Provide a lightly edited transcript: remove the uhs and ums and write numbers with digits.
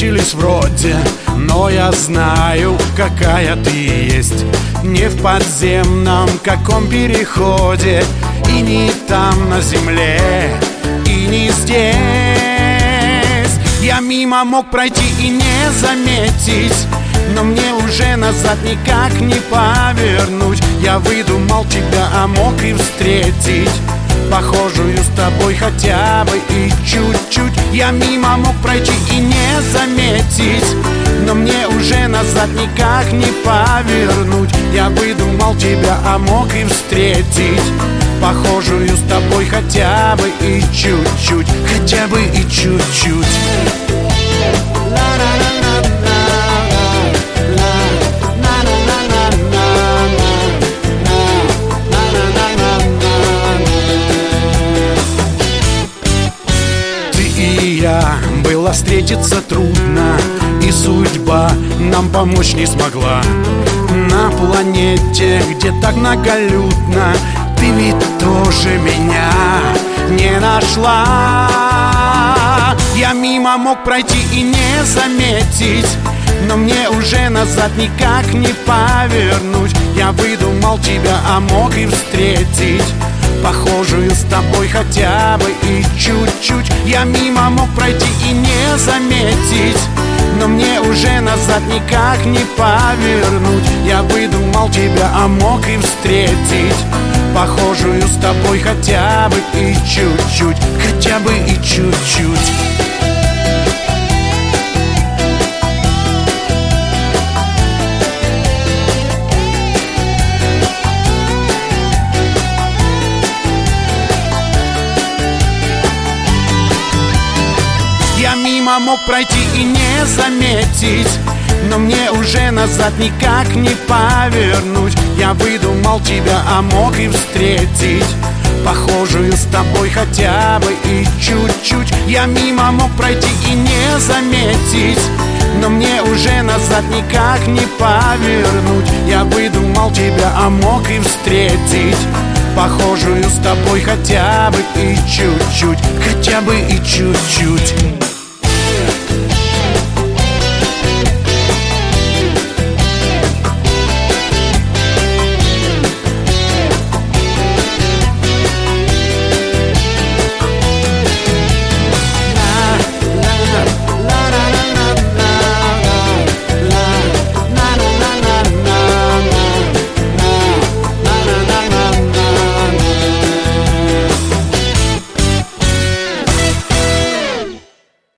встретились вроде, но я знаю, какая ты есть. Не в подземном каком переходе, и не там на земле, и не здесь. Я мимо мог пройти и не заметить, но мне уже назад никак не повернуть. Я выдумал тебя, а мог и встретить похожую с тобой хотя бы и чуть-чуть. Я мимо мог пройти и не заметить, но мне уже назад никак не повернуть. Я выдумал тебя, а мог и встретить похожую с тобой хотя бы и чуть-чуть, хотя бы и чуть-чуть. Было встретиться трудно, и судьба нам помочь не смогла. На планете, где так многолюдно, ты ведь тоже меня не нашла. Я мимо мог пройти и не заметить, но мне уже назад никак не повернуть. Я выдумал тебя, а мог и встретить похожую с тобой хотя бы и чуть-чуть. Я мимо мог пройти и не заметить, но мне уже назад никак не повернуть. Я выдумал тебя, а мог и встретить похожую с тобой хотя бы и чуть-чуть, хотя бы и чуть-чуть. Мимо мог пройти и не заметить, но мне уже назад никак не повернуть. Я выдумал тебя, а мог и встретить похожую с тобой хотя бы и чуть-чуть. Я мимо мог пройти и не заметить, но мне уже назад никак не повернуть. Я выдумал тебя, а мог и встретить похожую с тобой хотя бы и чуть-чуть, хотя бы и чуть-чуть.